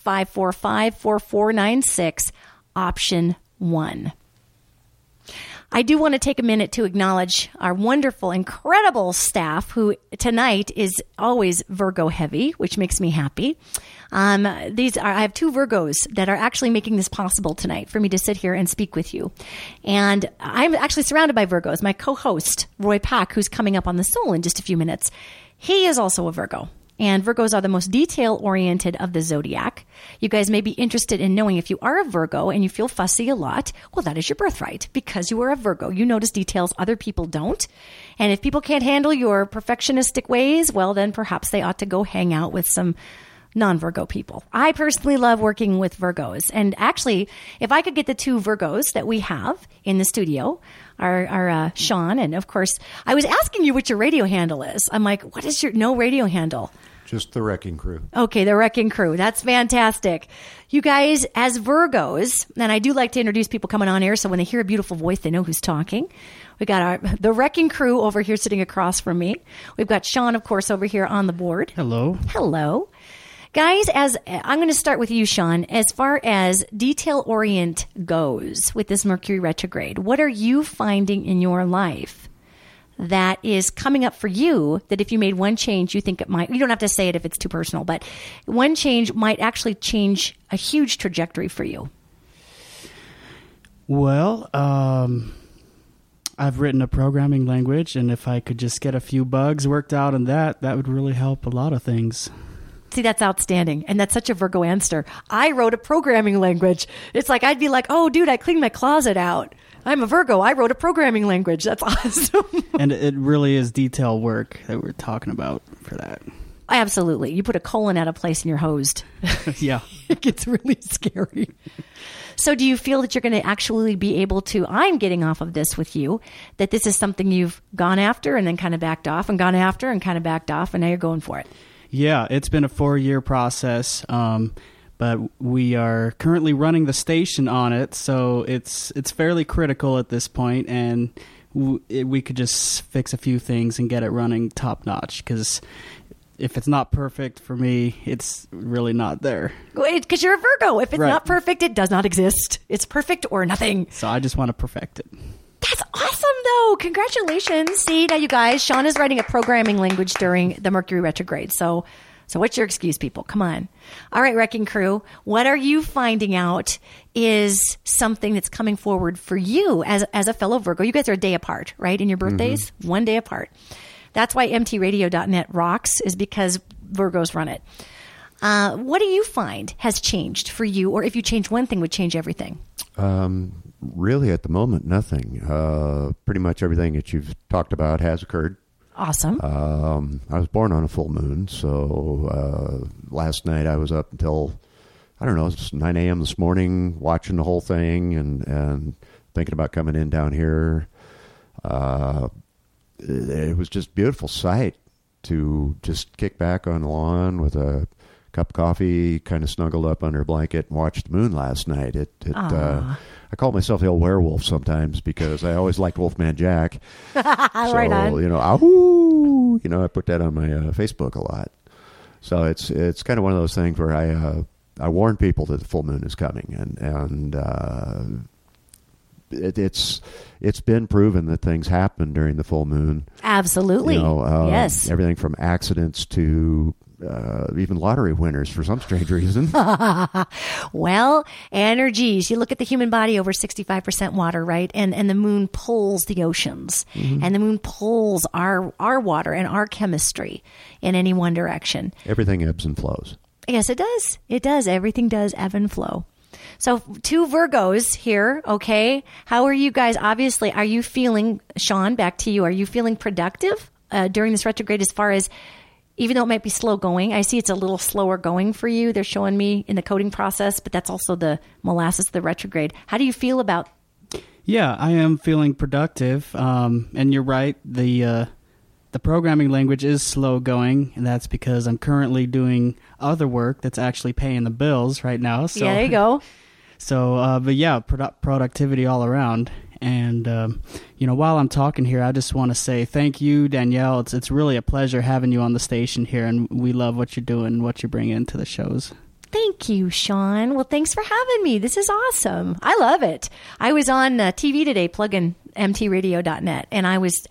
406-545-4496, option 1. I do want to take a minute to acknowledge our wonderful, incredible staff who tonight is always Virgo heavy, which makes me happy. I have two Virgos that are actually making this possible tonight for me to sit here and speak with you. And I'm actually surrounded by Virgos. My co-host, Roy Pack, who's coming up on the Soul in just a few minutes, he is also a Virgo. And Virgos are the most detail-oriented of the zodiac. You guys may be interested in knowing if you are a Virgo and you feel fussy a lot, well, that is your birthright. Because you are a Virgo, you notice details other people don't. And if people can't handle your perfectionistic ways, well, then perhaps they ought to go hang out with some non-Virgo people. I personally love working with Virgos. And actually, if I could get the two Virgos that we have in the studio, our Sean, and of course, I was asking you what your radio handle is. I'm like, what is your no radio handle? Just the Wrecking Crew. Okay, the Wrecking Crew. That's fantastic. You guys, as Virgos, and I do like to introduce people coming on air, so when they hear a beautiful voice, they know who's talking. We got the Wrecking Crew over here sitting across from me. We've got Sean, of course, over here on the board. Hello. Hello. Guys, as I'm going to start with you, Sean, as far as detail orient goes with this Mercury retrograde, what are you finding in your life that is coming up for you that if you made one change, you think it might, you don't have to say it if it's too personal, but one change might actually change a huge trajectory for you? Well, I've written a programming language, and if I could just get a few bugs worked out in that would really help a lot of things. See, that's outstanding. And that's such a Virgo answer. I wrote a programming language. It's like, I'd be like, oh, dude, I cleaned my closet out. I'm a Virgo. I wrote a programming language. That's awesome. And it really is detail work that we're talking about for that. Absolutely. You put a colon out of place and you're hosed. Yeah. It gets really scary. So do you feel that you're going to actually be able to, I'm getting off of this with you, that this is something you've gone after and then kind of backed off and gone after and kind of backed off and now you're going for it? Yeah, it's been a 4-year process, but we are currently running the station on it, so it's fairly critical at this point, and we could just fix a few things and get it running top notch. Because if it's not perfect for me, it's really not there. Because you're a Virgo. If it's not perfect, it does not exist. It's perfect or nothing. So I just want to perfect it. That's awesome, though. Congratulations. See, now you guys, Sean is writing a programming language during the Mercury retrograde. So what's your excuse, people? Come on. All right, Wrecking Crew, what are you finding out is something that's coming forward for you as a fellow Virgo? You guys are a day apart, right, in your birthdays? Mm-hmm. 1 day apart. That's why mtradio.net rocks, is because Virgos run it. What do you find has changed for you? Or if you change one thing, would change everything? Really, at the moment, nothing. Pretty much everything that you've talked about has occurred. Awesome. I was born on a full moon, so last night I was up until, I don't know, it's 9 a.m. this morning watching the whole thing and thinking about coming in down here. It was just a beautiful sight to just kick back on the lawn with a cup of coffee, kind of snuggled up under a blanket and watched the moon last night. I call myself the old werewolf sometimes because I always liked Wolfman Jack. Right on. Ahoo! I put that on my Facebook a lot. So it's kind of one of those things where I warn people that the full moon is coming, and it's been proven that things happen during the full moon. Absolutely. Yes. Everything from accidents to even lottery winners for some strange reason. Well, energies. You look at the human body, over 65% water, right? And the moon pulls the oceans. Mm-hmm. And the moon pulls our water and our chemistry in any one direction. Everything ebbs and flows. Yes, it does. It does. Everything does ebb and flow. So 2 Virgos here, okay? How are you guys? Obviously, are you feeling, Sean, back to you, are you feeling productive during this retrograde as far as, even though it might be slow going, I see it's a little slower going for you. They're showing me in the coding process, but that's also the molasses, the retrograde. How do you feel about? Yeah, I am feeling productive. And you're right. The programming language is slow going, and that's because I'm currently doing other work that's actually paying the bills right now. So, yeah, there you go. So, but yeah, productivity all around. And, while I'm talking here, I just want to say thank you, Danielle. It's really a pleasure having you on the station here, and we love what you're doing and what you're bringing to the shows. Thank you, Sean. Well, thanks for having me. This is awesome. I love it. I was on TV today plugging mtradio.net. And I was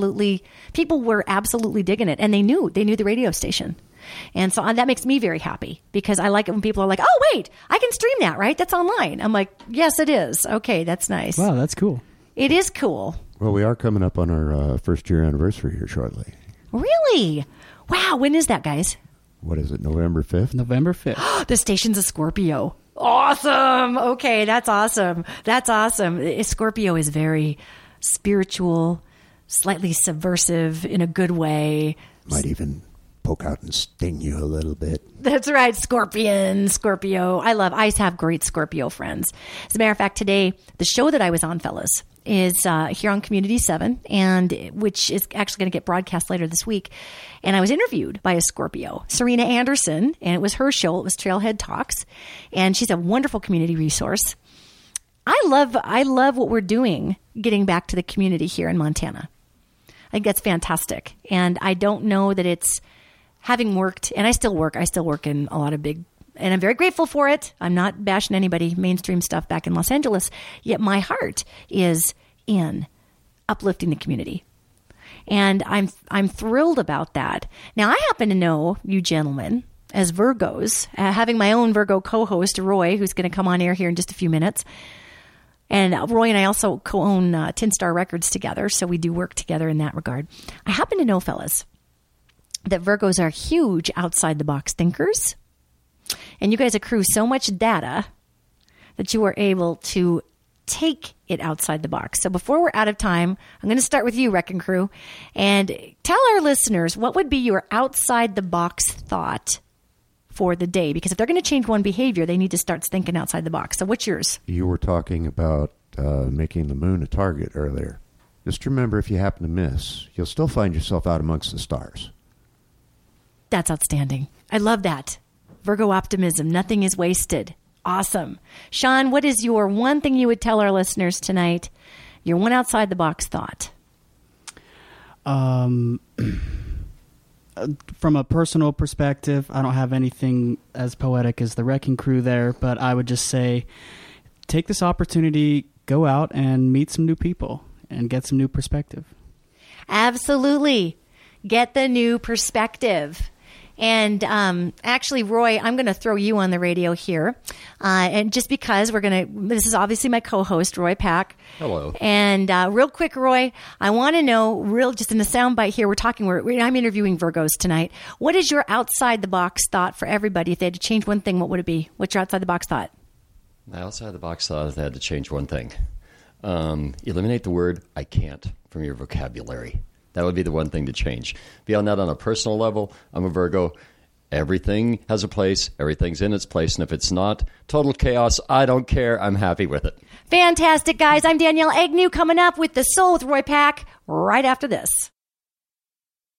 people were absolutely digging it. And they knew the radio station. And so that makes me very happy because I like it when people are like, oh, wait, I can stream that, right? That's online. I'm like, yes, it is. Okay, that's nice. Wow, that's cool. It is cool. Well, we are coming up on our first-year anniversary here shortly. Really? Wow, when is that, guys? What is it, November 5th? November 5th. The station's a Scorpio. Awesome. Okay, that's awesome. That's awesome. Scorpio is very spiritual, slightly subversive in a good way. Might even poke out and sting you a little bit. That's right. Scorpio. I have great Scorpio friends. As a matter of fact, today, the show that I was on, fellas, is here on Community 7, and which is actually going to get broadcast later this week. And I was interviewed by a Scorpio, Serena Anderson, and it was her show. It was Trailhead Talks, and she's a wonderful community resource. I love what we're doing, getting back to the community here in Montana. I think that's fantastic. And I don't know that it's having worked, and I still work in a lot of big, and I'm very grateful for it. I'm not bashing anybody, mainstream stuff back in Los Angeles, yet my heart is in uplifting the community. And I'm thrilled about that. Now, I happen to know you gentlemen as Virgos, having my own Virgo co-host, Roy, who's going to come on air here in just a few minutes. And Roy and I also co-own Tin Star Records together, so we do work together in that regard. I happen to know, fellas, that Virgos are huge outside-the-box thinkers. And you guys accrue so much data that you are able to take it outside the box. So before we're out of time, I'm going to start with you, Wrecking Crew, and tell our listeners what would be your outside-the-box thought for the day. Because if they're going to change one behavior, they need to start thinking outside the box. So what's yours? You were talking about making the moon a target earlier. Just remember, if you happen to miss, you'll still find yourself out amongst the stars. That's outstanding. I love that. Virgo optimism. Nothing is wasted. Awesome. Sean, what is your one thing you would tell our listeners tonight? Your one outside the box thought. From a personal perspective, I don't have anything as poetic as the Wrecking Crew there, but I would just say take this opportunity, go out and meet some new people and get some new perspective. Absolutely. Get the new perspective. And actually, Roy, I'm going to throw you on the radio here. And just because this is obviously my co-host, Roy Pack. Hello. And real quick, Roy, I want to know, just in the soundbite here, I'm interviewing Virgos tonight. What is your outside the box thought for everybody? If they had to change one thing, what would it be? What's your outside the box thought? My outside the box thought if they had to change one thing. Eliminate the word I can't from your vocabulary. That would be the one thing to change. Beyond that, on a personal level, I'm a Virgo. Everything has a place. Everything's in its place. And if it's not total chaos, I don't care. I'm happy with it. Fantastic, guys. I'm Danielle Agnew coming up with The Soul with Roy Pack right after this.